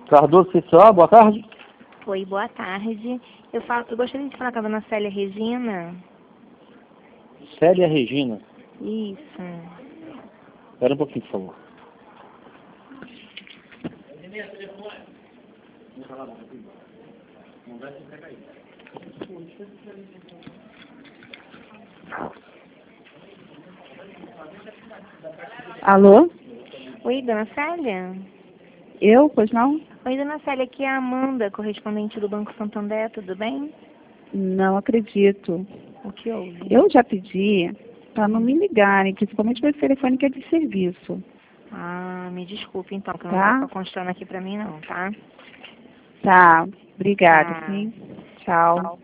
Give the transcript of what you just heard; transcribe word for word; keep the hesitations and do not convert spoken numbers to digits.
Cardoso Oficial, boa tarde. Oi, boa tarde. Eu, falo, eu gostaria de falar com a dona Célia Regina. Célia Regina. Isso. Espera um pouquinho, por favor. Alô? Oi, dona Célia? Eu? Pois não? Oi, dona Célia, aqui é a Amanda, correspondente do Banco Santander, tudo bem? Não acredito. O que houve? Eu já pedi para não me ligarem, principalmente para esse telefone que é de serviço. Ah, me desculpe então, que não Tá? tá constando aqui pra mim não, tá? Tá. Obrigada, Tá. sim. Tchau. Tchau.